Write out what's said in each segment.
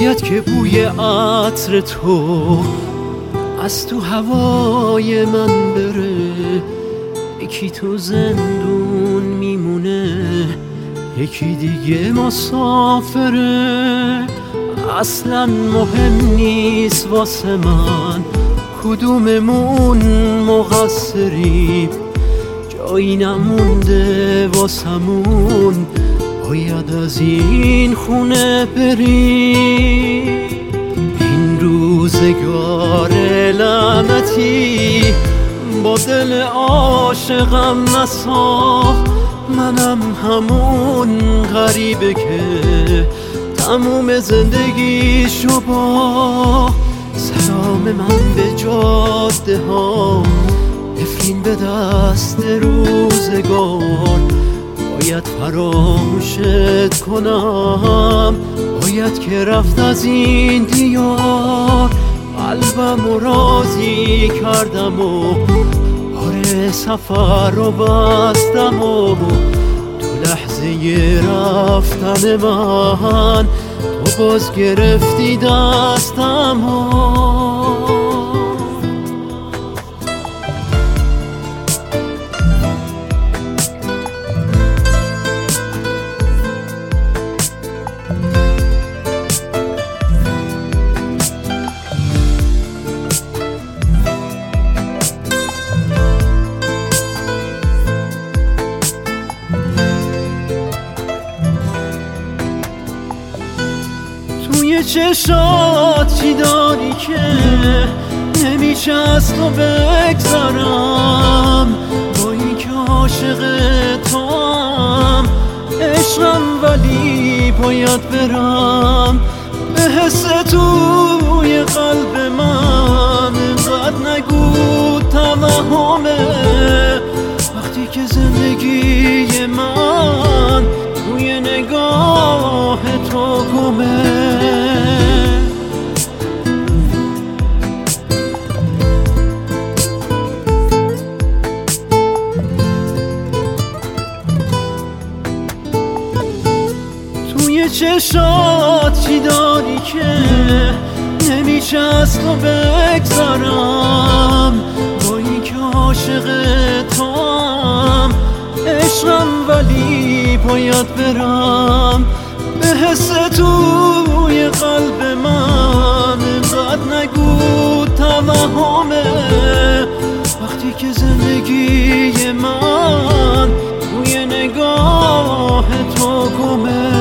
باید که بوی عطر تو از تو هوای من بره. یکی تو زندون میمونه، یکی دیگه مسافره. اصلا مهم نیست واسه من کدوممون مقصریم، جایی نمونده واسمون، باید از این خونه بریم. این روزگار لعنتی با دل عاشقم نساخت، منم همون غریبه که تموم زندگیشو باخت. سلام من به جاده ها، نفرین به دست روزگار، باید فراموشت کنم، باید که رفت از این دیار. قلبم رو راضی کردم و بار سفر رو بستم و تو لحظه رفتن من تو باز گرفتی دستم توی چشات چی داری که نمیشه از تو بگذارم؟ با این که عاشق توام عشقم ولی باید برم. به حس توی قلب من اینقدر نگو توهمه، وقتی که زندگی من توی نگاه تو گمه. توی چشات چی داری که نمیشه از تو بگذارم؟ با این که عاشق توام عشقم ولی باید برم. به حس توی قلب من اینقدر نگو توهمه، وقتی که زندگی من توی نگاه تو گمه.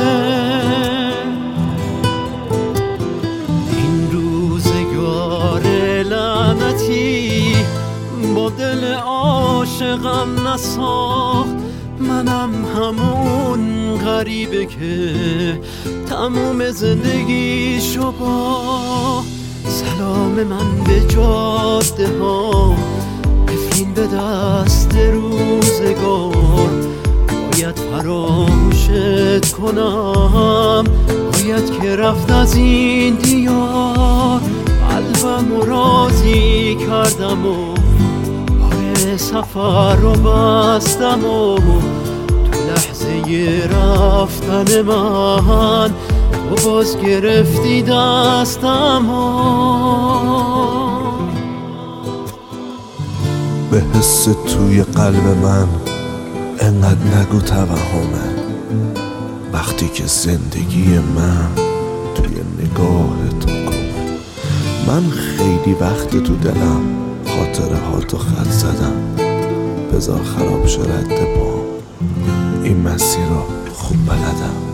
این روزگار لعنتی با دل عاشقم نساخت، منم همون غریبه که تموم زندگیشو باخت. سلام من به جاده ها، نفرین به دست روزگار، باید فراموشت کنم، باید که رفت از این دیار. قلبم رو راضی کردم و بار سفر رو بستم و تو لحظه رفتن من تو باز گرفتی دستم به حس توی قلب من انقدر نگو توهمه، وقتی که زندگی من توی نگاه تو گمه. من خیلی وقت تو دلم خاطره ها تو خط زدم، بذار خراب شه رد پام، این مسیر رو خوب بلدم.